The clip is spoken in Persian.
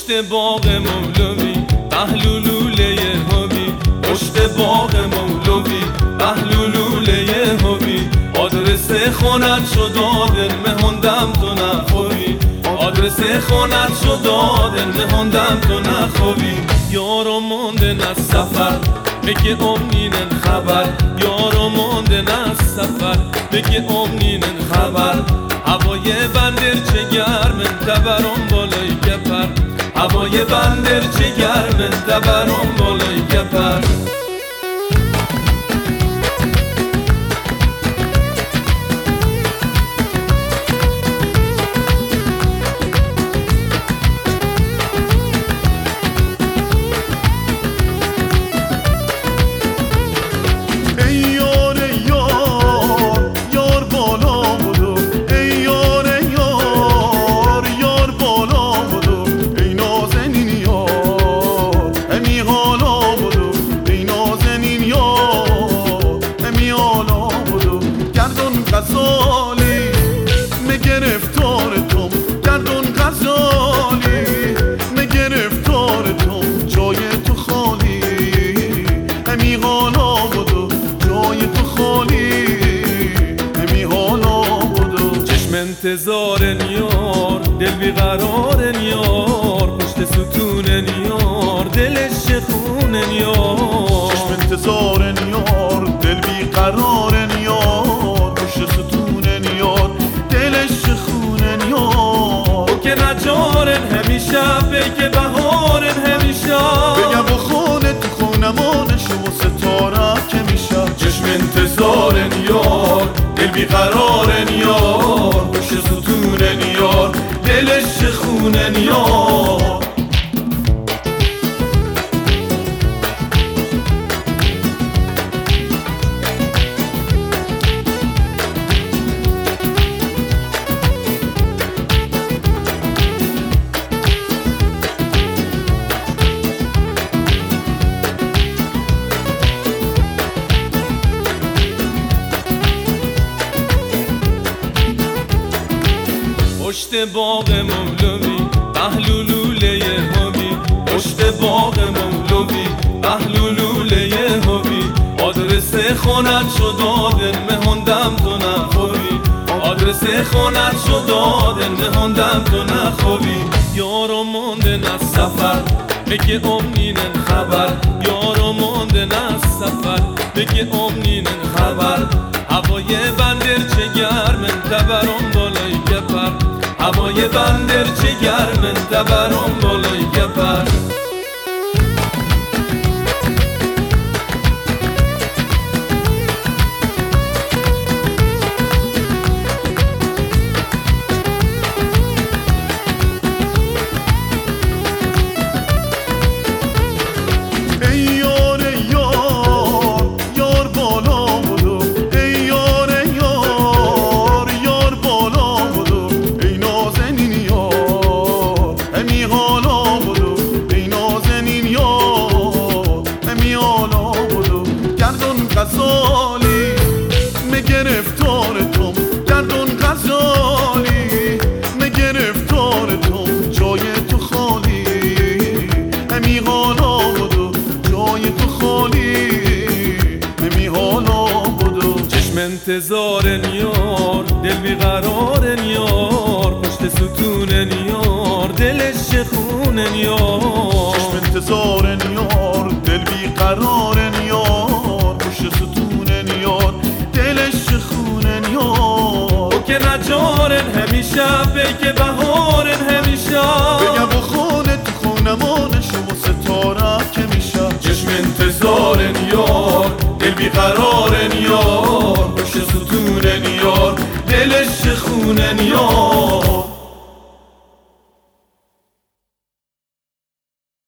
پشت باغ مولوی پهلولوله هوی، پشت باغ مولوی پهلولوله هوی، آدرس خونت شد دادن مهندم تو نخوی، آدرس خونت شد دادن مهندم تو نخوی. یارو موندن از سفر بگه امنینن خبر، یارو موندن از سفر بگه امنینن خبر. هوای بندر چه گرمن تبرم بالای گپر، هوای بندر چه گرمن تبرم بالای گپر. غزالی مگرفتار توم گردون غزالی مگرفتار توم جای تو خالی همی حالا بدو جای تو خالی همی حالا بدو. چشم انتظار یار دل بیقرار یار، پشت ستون یار دلش خون یار. چشم انتظار یار دل بیقرار یار، پشت ستون یار دلش خون یار. او که نجارن همیشه بگه بهارن همیشه، بگم و خونه تو خونمانش و ستاره که میشه. چشم انتظار یار دل بیقرار یار، پشت ستون یار دلش خون یار. پشت باغ مولوی پهلولوله هوی، پشت باغ مولوی پهلولوله هوی، آدرس خونت شد دادن مهندم تو نخوی، آدرس خونت شد دادن مهندم تو نخوی. یارو موندن از سفر بگه امنینن خبر، یارو موندن از سفر بگه امنینن خبر. هوای بندر چه گرمن تبرم بالای گپر، هوای بندر چه گرمن تبرم بالای گپر. غزالی مگرفتار توم گردون غزالی مگرفتار توم جای تو خالی همی حالا بدو جای تو خالی همی حالا بدو. چشم انتظار یار دل بیقرار یار، پشت ستون یار دلش خون یار. چشم انتظار یار دل بیقرار یار، پشت ستون یار دلش خون یار. او که نجارن همیشه بگه بهارن همیشه، بگم و خونه تو خونمانش و ستاره که میشه. چشم انتظار یار دل بیقرار یار، پشت ستون یار دلش خون یار.